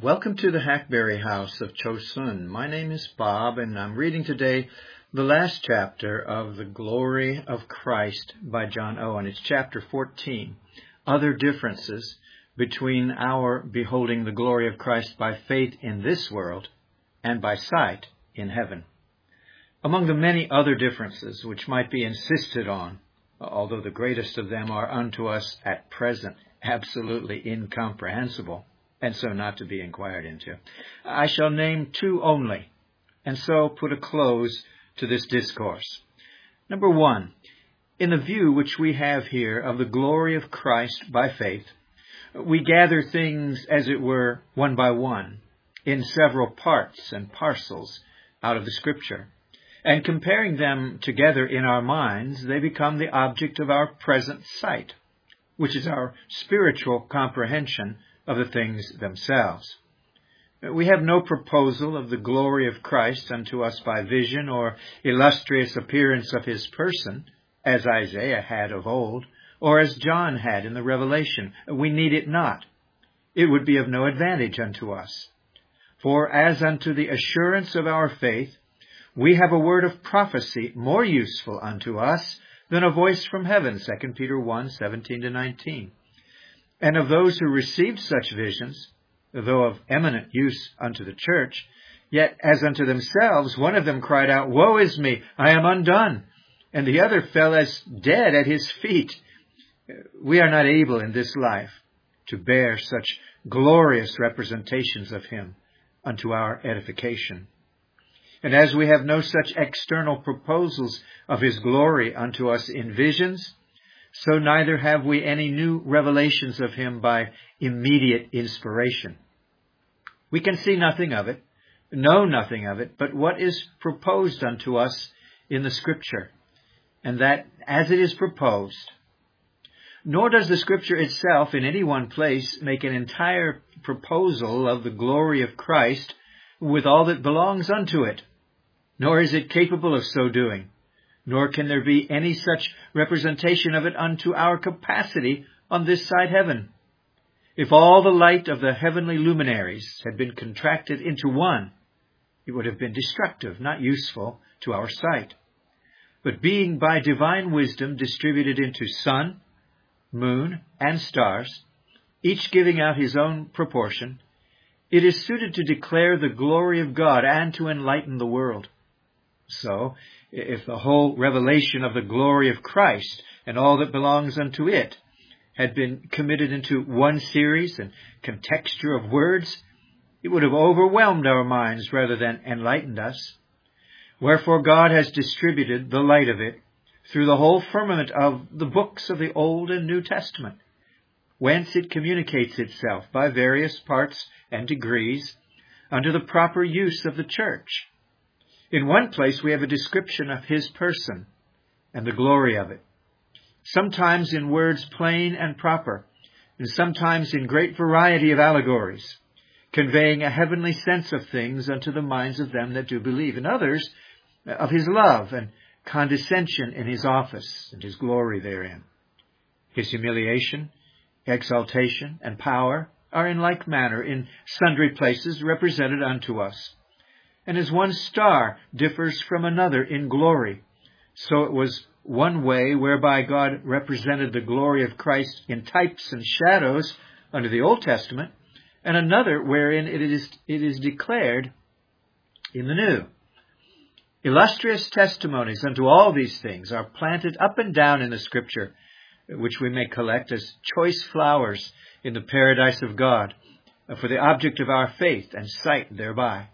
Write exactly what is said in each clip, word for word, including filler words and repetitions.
Welcome to the Hackberry House of Chosun. My name is Bob, and I'm reading today the last chapter of The Glory of Christ by John Owen. It's chapter fourteen, Other Differences Between Our Beholding the Glory of Christ by Faith in This World and by Sight in Heaven. Among the many other differences which might be insisted on, although the greatest of them are unto us at present absolutely incomprehensible, and so not to be inquired into, I shall name two only, and so put a close to this discourse. Number one, in the view which we have here of the glory of Christ by faith, we gather things, as it were, one by one, in several parts and parcels out of the Scripture, and comparing them together in our minds, they become the object of our present sight, which is our spiritual comprehension of the things themselves. We have no proposal of the glory of Christ unto us by vision or illustrious appearance of his person, as Isaiah had of old, or as John had in the Revelation. We need it not. It would be of no advantage unto us. For as unto the assurance of our faith, we have a word of prophecy more useful unto us than a voice from heaven, Second Peter one, seventeen to nineteen. And of those who received such visions, though of eminent use unto the church, yet as unto themselves one of them cried out, Woe is me, I am undone, and the other fell as dead at his feet. We are not able in this life to bear such glorious representations of him unto our edification. And as we have no such external proposals of his glory unto us in visions, so neither have we any new revelations of him by immediate inspiration. We can see nothing of it, know nothing of it, but what is proposed unto us in the Scripture, and that as it is proposed. Nor does the Scripture itself in any one place make an entire proposal of the glory of Christ with all that belongs unto it, nor is it capable of so doing. Nor can there be any such representation of it unto our capacity on this side heaven. If all the light of the heavenly luminaries had been contracted into one, it would have been destructive, not useful to our sight. But being by divine wisdom distributed into sun, moon, and stars, each giving out his own proportion, it is suited to declare the glory of God and to enlighten the world. So, if the whole revelation of the glory of Christ and all that belongs unto it had been committed into one series and contexture of words, it would have overwhelmed our minds rather than enlightened us. Wherefore God has distributed the light of it through the whole firmament of the books of the Old and New Testament, whence it communicates itself by various parts and degrees unto the proper use of the church. In one place we have a description of his person and the glory of it, sometimes in words plain and proper, and sometimes in great variety of allegories, conveying a heavenly sense of things unto the minds of them that do believe, and others of his love and condescension in his office and his glory therein. His humiliation, exaltation, and power are in like manner in sundry places represented unto us. And as one star differs from another in glory, so it was one way whereby God represented the glory of Christ in types and shadows under the Old Testament, and another wherein it is, it is declared in the New. Illustrious testimonies unto all these things are planted up and down in the Scripture, which we may collect as choice flowers in the paradise of God, for the object of our faith and sight thereby.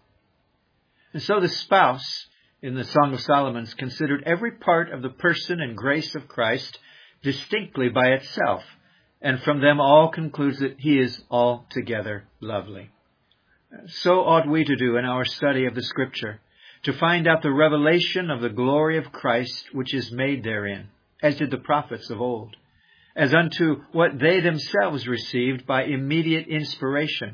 And so the spouse, in the Song of Solomon, considered every part of the person and grace of Christ distinctly by itself, and from them all concludes that he is altogether lovely. So ought we to do in our study of the Scripture, to find out the revelation of the glory of Christ which is made therein, as did the prophets of old, as unto what they themselves received by immediate inspiration.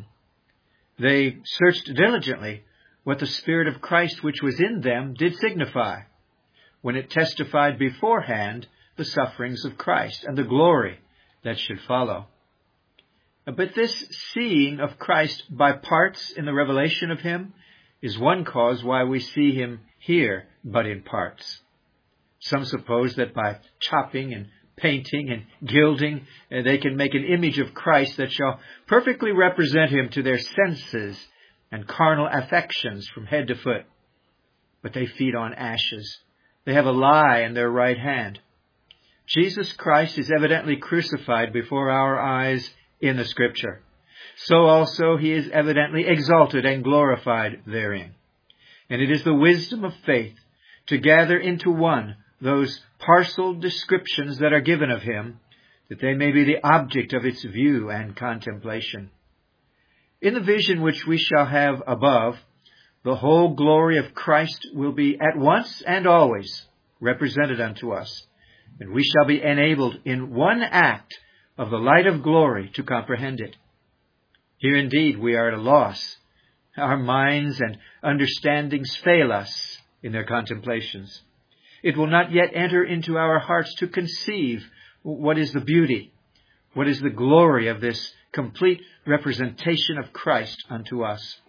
They searched diligently what the Spirit of Christ which was in them did signify, when it testified beforehand the sufferings of Christ and the glory that should follow. But this seeing of Christ by parts in the revelation of him is one cause why we see him here, but in parts. Some suppose that by chopping and painting and gilding, uh, they can make an image of Christ that shall perfectly represent him to their senses and carnal affections from head to foot. But they feed on ashes. They have a lie in their right hand. Jesus Christ is evidently crucified before our eyes in the Scripture. So also he is evidently exalted and glorified therein. And it is the wisdom of faith to gather into one those partial descriptions that are given of him, that they may be the object of its view and contemplation. In the vision which we shall have above, the whole glory of Christ will be at once and always represented unto us, and we shall be enabled in one act of the light of glory to comprehend it. Here indeed we are at a loss. Our minds and understandings fail us in their contemplations. It will not yet enter into our hearts to conceive what is the beauty, what is the glory of this complete representation of Christ unto us.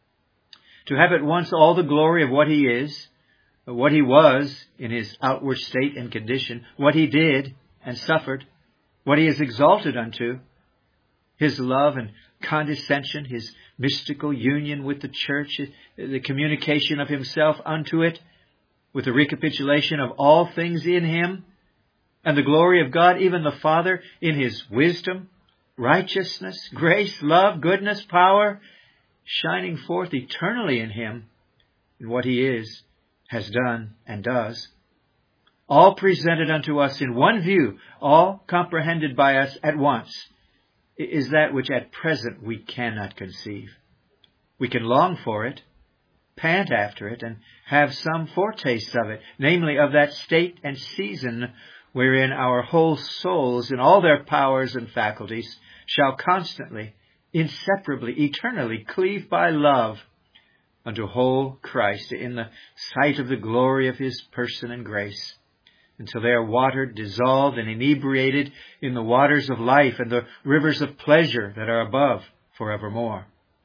To have at once all the glory of what he is, what he was in his outward state and condition, what he did and suffered, what he is exalted unto, his love and condescension, his mystical union with the church, the communication of himself unto it, with the recapitulation of all things in him, and the glory of God, even the Father, in his wisdom, righteousness, grace, love, goodness, power, shining forth eternally in him, in what he is, has done, and does. All presented unto us in one view, all comprehended by us at once, is that which at present we cannot conceive. We can long for it, pant after it, and have some foretaste of it, namely of that state and season wherein our whole souls in all their powers and faculties shall constantly, inseparably, eternally cleave by love unto whole Christ in the sight of the glory of his person and grace, until they are watered, dissolved, and inebriated in the waters of life and the rivers of pleasure that are above forevermore.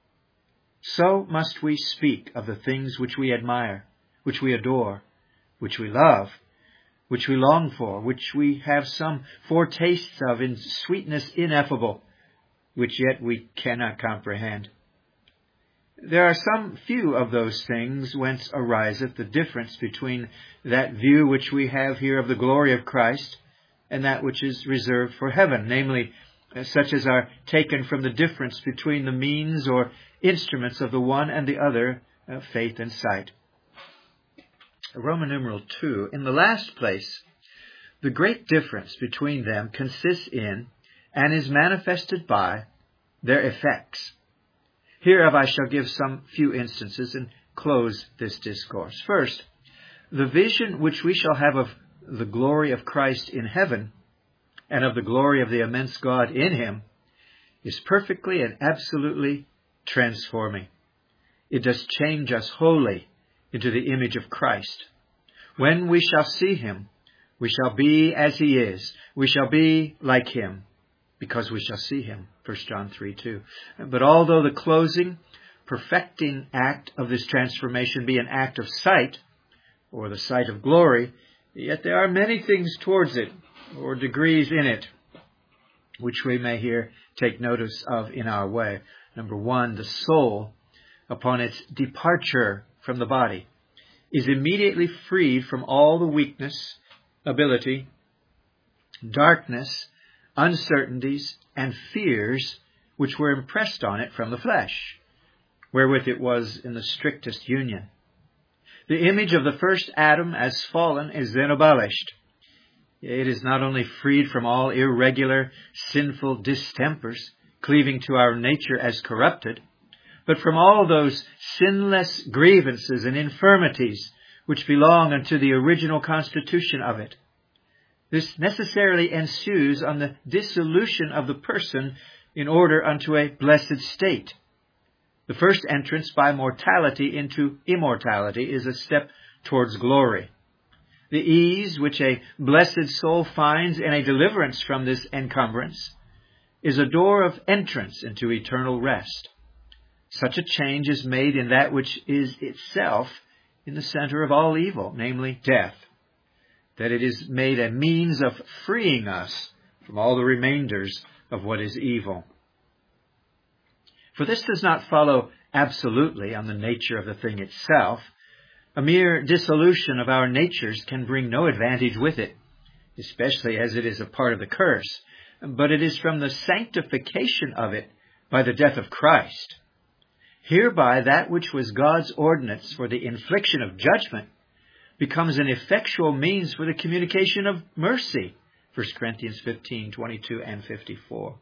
So must we speak of the things which we admire, which we adore, which we love, which we long for, which we have some foretastes of in sweetness ineffable, which yet we cannot comprehend. There are some few of those things whence ariseth the difference between that view which we have here of the glory of Christ and that which is reserved for heaven, namely, such as are taken from the difference between the means or instruments of the one and the other, uh, faith and sight. Roman numeral two. In the last place, the great difference between them consists in, and is manifested by, their effects. Hereof I shall give some few instances and close this discourse. First, the vision which we shall have of the glory of Christ in heaven and of the glory of the immense God in him is perfectly and absolutely transforming. It does change us wholly into the image of Christ. When we shall see him, we shall be as he is. We shall be like him, because we shall see him. First John three two. But although the closing, perfecting act of this transformation be an act of sight, or the sight of glory, yet there are many things towards it, or degrees in it, which we may here take notice of in our way. Number one, the soul, upon its departure from the body, is immediately freed from all the weakness, ability, darkness, uncertainties, and fears which were impressed on it from the flesh, wherewith it was in the strictest union. The image of the first Adam as fallen is then abolished. It is not only freed from all irregular, sinful distempers, cleaving to our nature as corrupted, but from all those sinless grievances and infirmities which belong unto the original constitution of it. This necessarily ensues on the dissolution of the person in order unto a blessed state. The first entrance by mortality into immortality is a step towards glory. The ease which a blessed soul finds in a deliverance from this encumbrance is a door of entrance into eternal rest. Such a change is made in that which is itself in the center of all evil, namely death, that it is made a means of freeing us from all the remainders of what is evil. For this does not follow absolutely on the nature of the thing itself. A mere dissolution of our natures can bring no advantage with it, especially as it is a part of the curse, but it is from the sanctification of it by the death of Christ. Hereby that which was God's ordinance for the infliction of judgment becomes an effectual means for the communication of mercy. First Corinthians fifteen, twenty-two and fifty-four.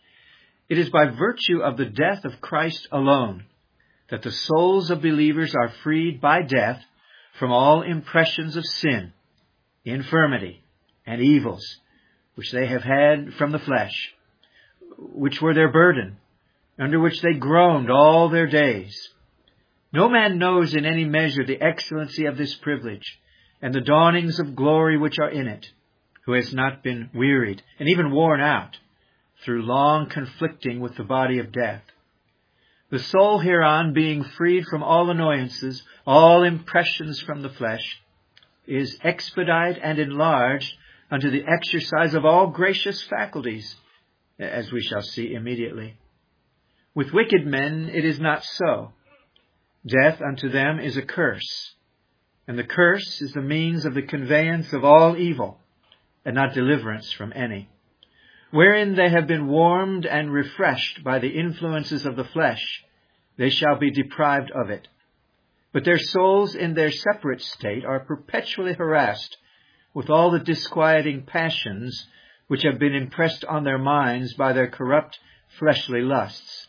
It is by virtue of the death of Christ alone that the souls of believers are freed by death from all impressions of sin, infirmity, and evils, which they have had from the flesh, which were their burden, under which they groaned all their days. No man knows in any measure the excellency of this privilege and the dawnings of glory which are in it, who has not been wearied and even worn out through long conflicting with the body of death. The soul hereon, being freed from all annoyances, all impressions from the flesh, is expedited and enlarged unto the exercise of all gracious faculties, as we shall see immediately. With wicked men it is not so. Death unto them is a curse, and the curse is the means of the conveyance of all evil, and not deliverance from any. Wherein they have been warmed and refreshed by the influences of the flesh, they shall be deprived of it. But their souls in their separate state are perpetually harassed with all the disquieting passions which have been impressed on their minds by their corrupt fleshly lusts.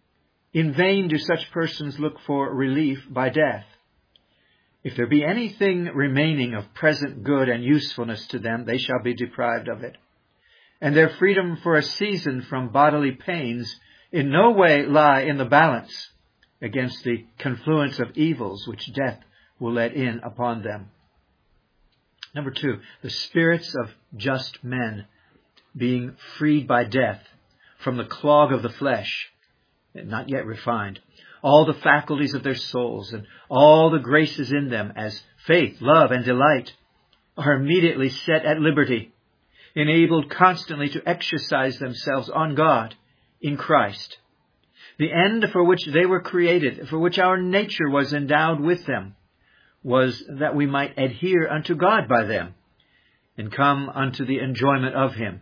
In vain do such persons look for relief by death. If there be anything remaining of present good and usefulness to them, they shall be deprived of it. And their freedom for a season from bodily pains in no way lie in the balance against the confluence of evils which death will let in upon them. Number two, the spirits of just men being freed by death from the clog of the flesh, not yet refined, all the faculties of their souls and all the graces in them as faith, love, and delight are immediately set at liberty, enabled constantly to exercise themselves on God in Christ. The end for which they were created, for which our nature was endowed with them, was that we might adhere unto God by them and come unto the enjoyment of Him.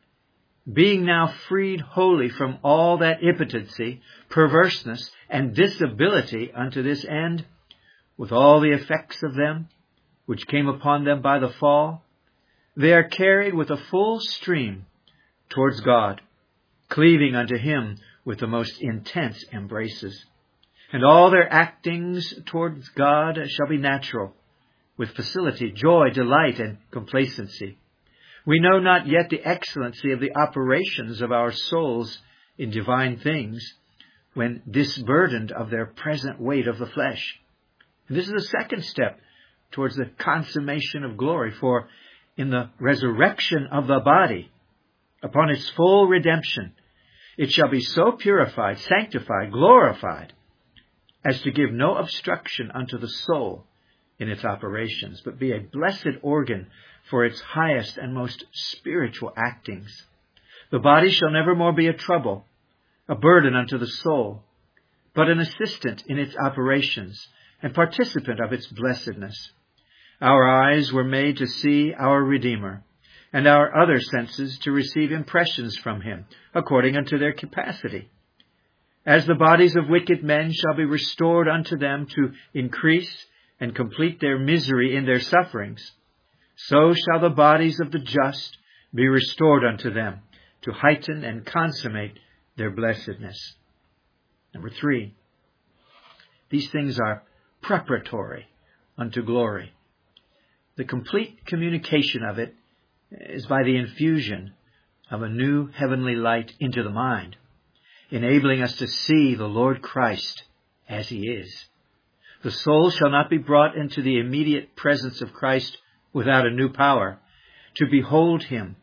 Being now freed wholly from all that impotency, perverseness, and disability unto this end, with all the effects of them, which came upon them by the fall, they are carried with a full stream towards God, cleaving unto Him with the most intense embraces. And all their actings towards God shall be natural, with facility, joy, delight, and complacency. We know not yet the excellency of the operations of our souls in divine things, when disburdened of their present weight of the flesh. And this is the second step towards the consummation of glory, for in the resurrection of the body, upon its full redemption, it shall be so purified, sanctified, glorified, as to give no obstruction unto the soul in its operations, but be a blessed organ for its highest and most spiritual actings. The body shall never more be a trouble, a burden unto the soul, but an assistant in its operations and participant of its blessedness. Our eyes were made to see our Redeemer, and our other senses to receive impressions from Him, according unto their capacity. As the bodies of wicked men shall be restored unto them to increase and complete their misery in their sufferings, so shall the bodies of the just be restored unto them to heighten and consummate their blessedness. Number three, these things are preparatory unto glory. The complete communication of it is by the infusion of a new heavenly light into the mind, enabling us to see the Lord Christ as He is. The soul shall not be brought into the immediate presence of Christ without a new power, to behold Him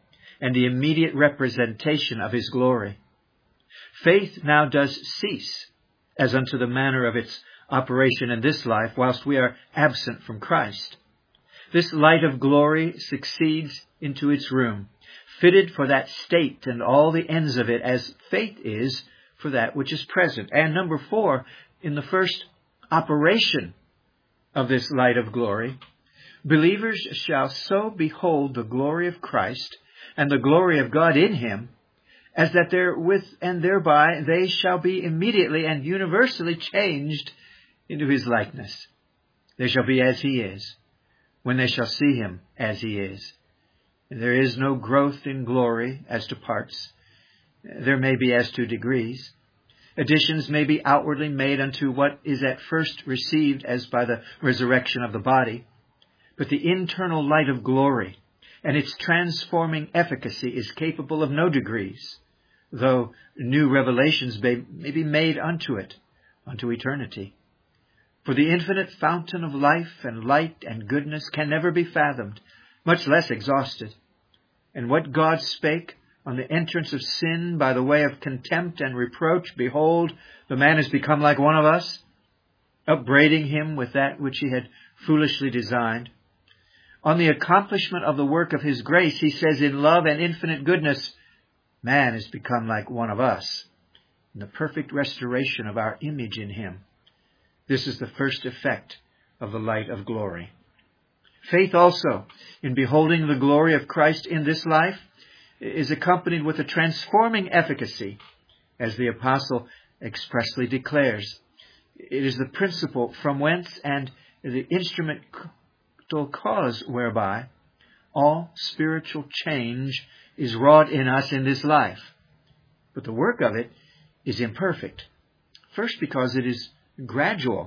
and the immediate representation of his glory. Faith now does cease, as unto the manner of its operation in this life, whilst we are absent from Christ. This light of glory succeeds into its room, fitted for that state and all the ends of it, as faith is for that which is present. And number four, in the first operation of this light of glory, believers shall so behold the glory of Christ and the glory of God in him, as that therewith and thereby they shall be immediately and universally changed into his likeness. They shall be as he is, when they shall see him as he is. And there is no growth in glory as to parts. There may be as to degrees. Additions may be outwardly made unto what is at first received as by the resurrection of the body. But the internal light of glory and its transforming efficacy is capable of no degrees, though new revelations may, may be made unto it, unto eternity. For the infinite fountain of life and light and goodness can never be fathomed, much less exhausted. And what God spake on the entrance of sin by the way of contempt and reproach, behold, the man has become like one of us, upbraiding him with that which he had foolishly designed. On the accomplishment of the work of his grace, he says, in love and infinite goodness, man has become like one of us, in the perfect restoration of our image in him. This is the first effect of the light of glory. Faith also, in beholding the glory of Christ in this life, is accompanied with a transforming efficacy, as the apostle expressly declares. It is the principle from whence and the instrumental cause whereby all spiritual change is wrought in us in this life. But the work of it is imperfect. First, because it is gradual,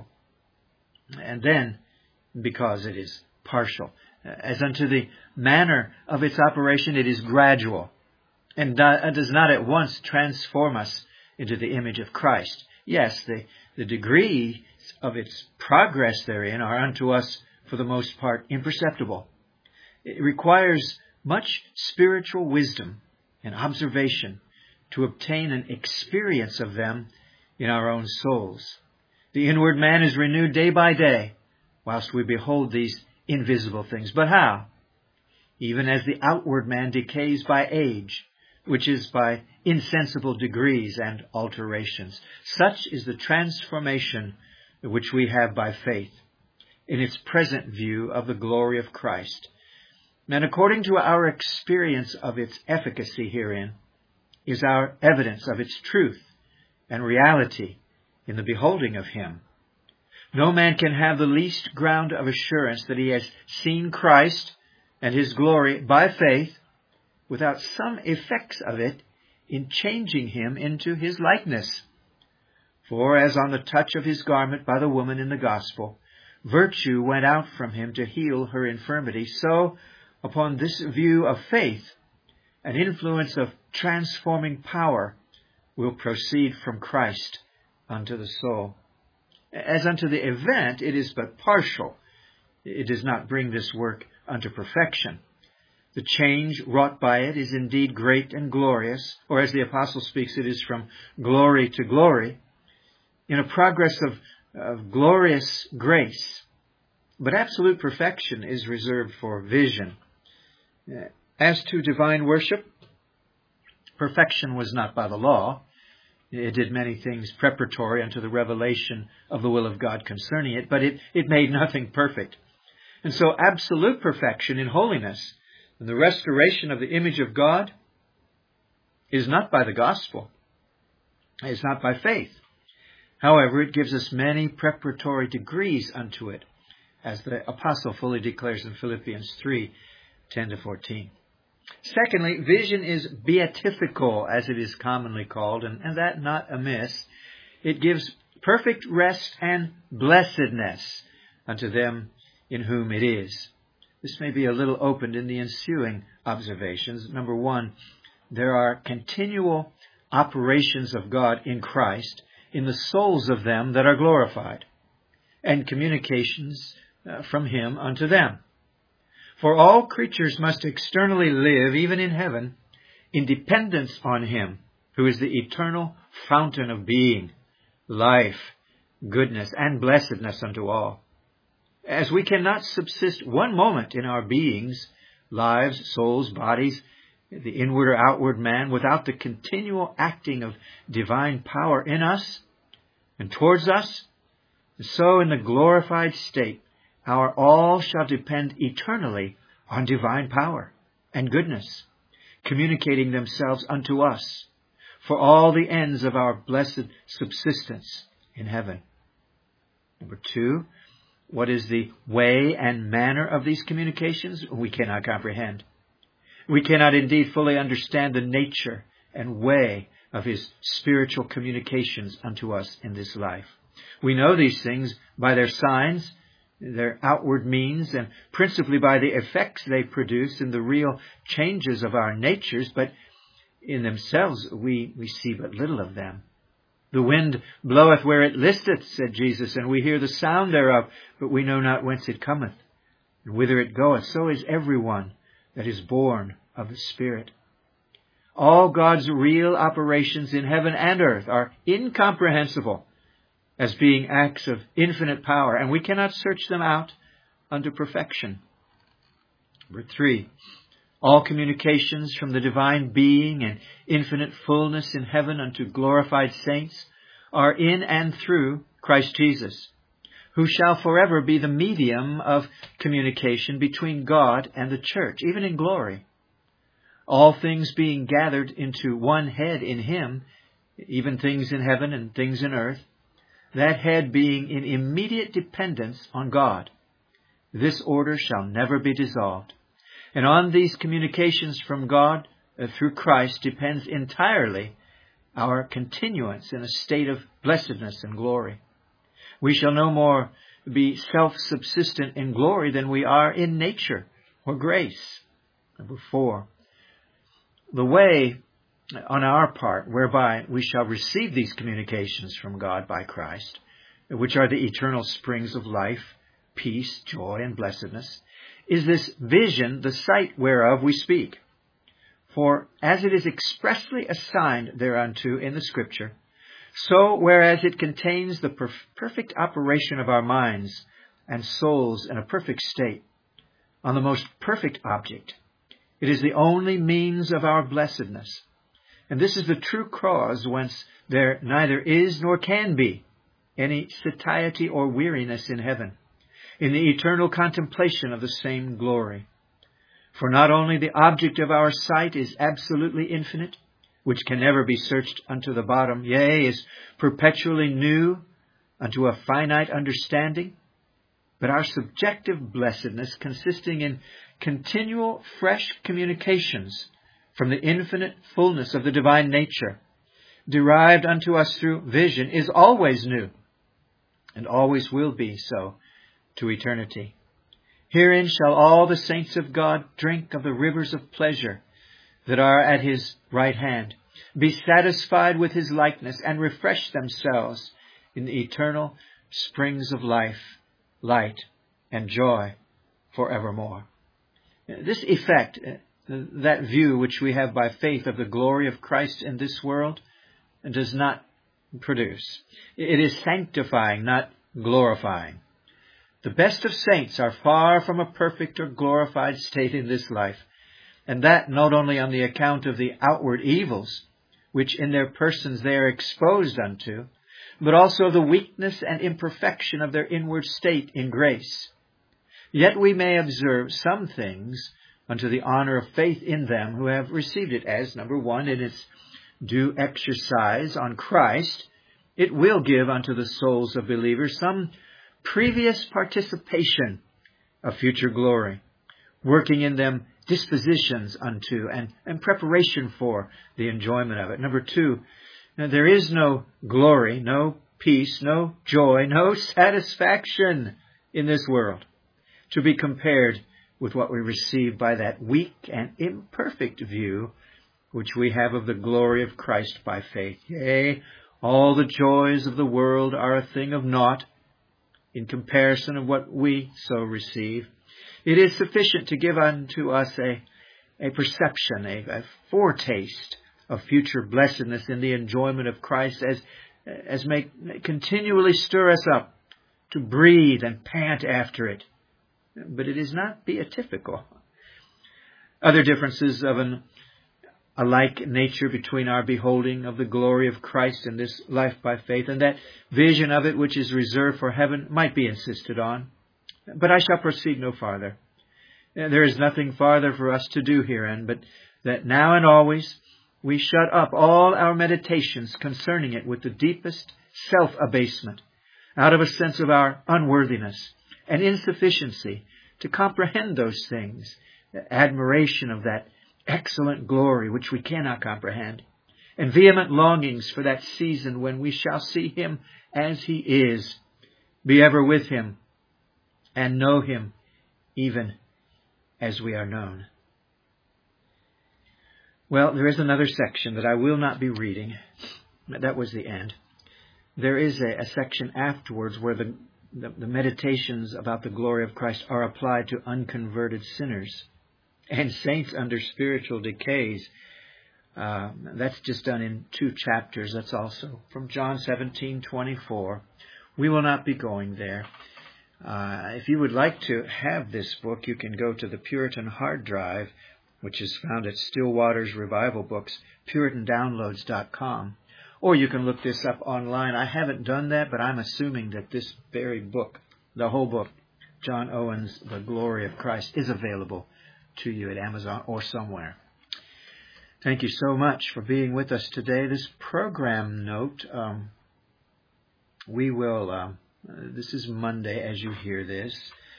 and then because it is partial. As unto the manner of its operation, it is gradual, and does not at once transform us into the image of Christ. Yes, the, the degree of its progress therein are unto us, for the most part, imperceptible. It requires much spiritual wisdom and observation to obtain an experience of them in our own souls. The inward man is renewed day by day, whilst we behold these invisible things. But how? Even as the outward man decays by age, which is by insensible degrees and alterations, such is the transformation which we have by faith in its present view of the glory of Christ. And according to our experience of its efficacy herein, is our evidence of its truth and reality in the beholding of him. No man can have the least ground of assurance that he has seen Christ and his glory by faith without some effects of it in changing him into his likeness. For as on the touch of his garment by the woman in the gospel, virtue went out from him to heal her infirmity, so upon this view of faith, an influence of transforming power will proceed from Christ unto the soul. As unto the event, it is but partial. It does not bring this work unto perfection. The change wrought by it is indeed great and glorious, or as the apostle speaks, it is from glory to glory, in a progress of, of glorious grace. But absolute perfection is reserved for vision. As to divine worship, perfection was not by the law. It did many things preparatory unto the revelation of the will of God concerning it, but it, it made nothing perfect. And so absolute perfection in holiness and the restoration of the image of God is not by the gospel. It's not by faith. However, it gives us many preparatory degrees unto it, as the apostle fully declares in Philippians three, ten to fourteen. Secondly, vision is beatifical, as it is commonly called, and, and that not amiss. It gives perfect rest and blessedness unto them in whom it is. This may be a little opened in the ensuing observations. Number one, there are continual operations of God in Christ in the souls of them that are glorified, and communications uh, from him unto them. For all creatures must externally live, even in heaven, in dependence on Him, who is the eternal fountain of being, life, goodness, and blessedness unto all. As we cannot subsist one moment in our beings, lives, souls, bodies, the inward or outward man, without the continual acting of divine power in us and towards us, so in the glorified state, our all shall depend eternally on divine power and goodness, communicating themselves unto us for all the ends of our blessed subsistence in heaven. Number two, what is the way and manner of these communications? We cannot comprehend. We cannot indeed fully understand the nature and way of His spiritual communications unto us in this life. We know these things by their signs, their outward means, and principally by the effects they produce in the real changes of our natures, but in themselves we, we see but little of them. The wind bloweth where it listeth, said Jesus, and we hear the sound thereof, but we know not whence it cometh, and whither it goeth. So is every one that is born of the Spirit. All God's real operations in heaven and earth are incomprehensible as being acts of infinite power, and we cannot search them out unto perfection. Number three, all communications from the divine being and infinite fullness in heaven unto glorified saints are in and through Christ Jesus, who shall forever be the medium of communication between God and the church, even in glory. All things being gathered into one head in Him, even things in heaven and things in earth, that head being in immediate dependence on God. This order shall never be dissolved. And on these communications from God uh, through Christ depends entirely our continuance in a state of blessedness and glory. We shall no more be self-subsistent in glory than we are in nature or grace. Number four, the way on our part whereby we shall receive these communications from God by Christ, which are the eternal springs of life, peace, joy, and blessedness, is this vision, the sight whereof we speak. For as it is expressly assigned thereunto in the Scripture, so whereas it contains the perf- perfect operation of our minds and souls in a perfect state, on the most perfect object, it is the only means of our blessedness. And this is the true cause whence there neither is nor can be any satiety or weariness in heaven, in the eternal contemplation of the same glory. For not only the object of our sight is absolutely infinite, which can never be searched unto the bottom, yea, is perpetually new unto a finite understanding, but our subjective blessedness, consisting in continual fresh communications from the infinite fullness of the divine nature, derived unto us through vision, is always new, and always will be so to eternity. Herein shall all the saints of God drink of the rivers of pleasure that are at His right hand, be satisfied with His likeness, and refresh themselves in the eternal springs of life, light, and joy forevermore. This effect, that view which we have by faith of the glory of Christ in this world, does not produce. It is sanctifying, not glorifying. The best of saints are far from a perfect or glorified state in this life, and that not only on the account of the outward evils, which in their persons they are exposed unto, but also the weakness and imperfection of their inward state in grace. Yet we may observe some things unto the honor of faith in them who have received it, as, number one, in its due exercise on Christ, it will give unto the souls of believers some previous participation of future glory, working in them dispositions unto and, and preparation for the enjoyment of it. Number two, now there is no glory, no peace, no joy, no satisfaction in this world to be compared with what we receive by that weak and imperfect view which we have of the glory of Christ by faith. Yea, all the joys of the world are a thing of naught in comparison of what we so receive. It is sufficient to give unto us a a perception, a, a foretaste of future blessedness in the enjoyment of Christ as, as may continually stir us up to breathe and pant after it. But it is not beatifical. Other differences of an alike nature between our beholding of the glory of Christ in this life by faith and that vision of it which is reserved for heaven might be insisted on. But I shall proceed no farther. There is nothing farther for us to do herein, but that now and always we shut up all our meditations concerning it with the deepest self-abasement, out of a sense of our unworthiness and insufficiency to comprehend those things, the admiration of that excellent glory which we cannot comprehend, and vehement longings for that season when we shall see Him as He is, be ever with Him, and know Him even as we are known. Well, there is another section that I will not be reading. That was the end. There is a, a section afterwards where the, the, the meditations about the glory of Christ are applied to unconverted sinners and saints under spiritual decays. Uh, that's just done in two chapters. That's also from John seventeen twenty-four. We will not be going there. Uh, if you would like to have this book, you can go to the Puritan hard drive, which is found at Stillwater's Revival Books, Puritan Downloads dot com. Or you can look this up online. I haven't done that, but I'm assuming that this very book, the whole book, John Owen's The Glory of Christ, is available to you at Amazon or somewhere. Thank you so much for being with us today. This program note, um, we will... Um, Uh, this is Monday as you hear this,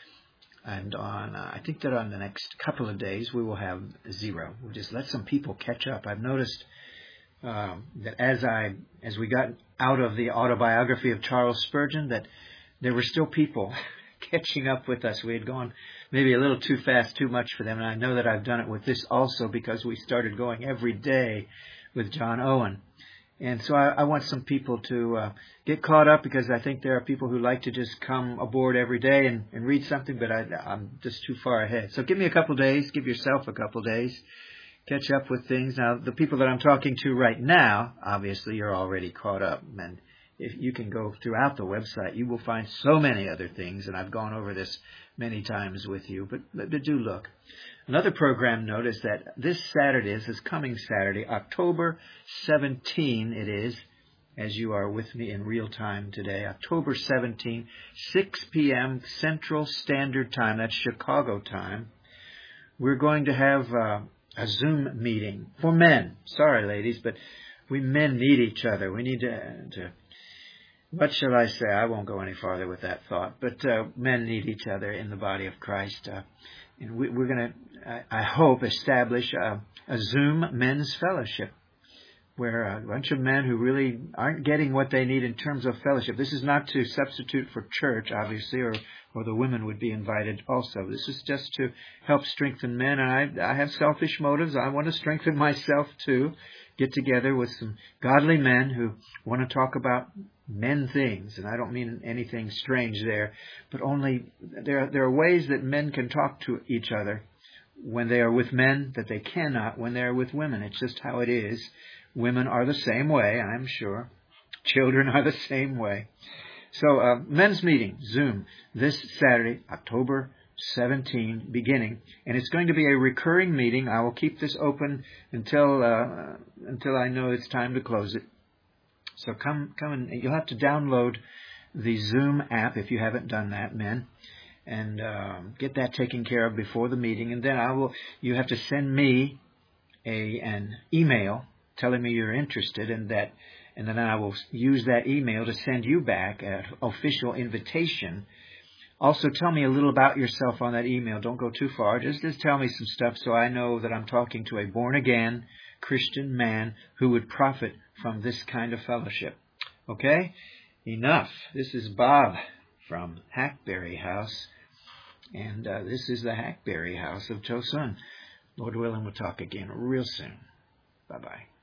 and on uh, I think that on the next couple of days we will have zero. We'll just let some people catch up. I've noticed um, that as I as we got out of the autobiography of Charles Spurgeon, that there were still people catching up with us. We had gone maybe a little too fast, too much for them, and I know that I've done it with this also because we started going every day with John Owen. And so I, I want some people to uh, get caught up because I think there are people who like to just come aboard every day and, and read something, but I, I'm just too far ahead. So give me a couple days. Give yourself a couple days. Catch up with things. Now, the people that I'm talking to right now, obviously, you're already caught up. And if you can go throughout the website, you will find so many other things. And I've gone over this many times with you, but, but do look. Another program note is that this Saturday, this is coming Saturday, October seventeenth, it is, as you are with me in real time today, October seventeenth, six p.m. Central Standard Time, that's Chicago time. We're going to have uh, a Zoom meeting for men. Sorry, ladies, but we men need each other. We need to, to what shall I say? I won't go any farther with that thought, but uh, men need each other in the body of Christ. Uh, And we, we're going to, I hope, establish a, a Zoom men's fellowship where a bunch of men who really aren't getting what they need in terms of fellowship. This is not to substitute for church, obviously, or, or the women would be invited also. This is just to help strengthen men. And I, I have selfish motives. I want to strengthen myself too. Get together with some godly men who want to talk about men things, and I don't mean anything strange there, but only there, there are ways that men can talk to each other when they are with men that they cannot when they are with women. It's just how it is. Women are the same way, I'm sure. Children are the same way. So, uh, men's meeting, Zoom, this Saturday, October seventeenth, beginning, and it's going to be a recurring meeting. I will keep this open until uh, until I know it's time to close it. So come, come and you'll have to download the Zoom app if you haven't done that, men, and um, get that taken care of before the meeting. And then I will. You have to send me a an email telling me you're interested, and that, and then I will use that email to send you back an official invitation. Also, tell me a little about yourself on that email. Don't go too far. Just, just tell me some stuff so I know that I'm talking to a born-again Christian man who would profit from this kind of fellowship. Okay? Enough. This is Bob from Hackberry House, and uh, this is the Hackberry House of Chosun. Lord willing, we'll talk again real soon. Bye-bye.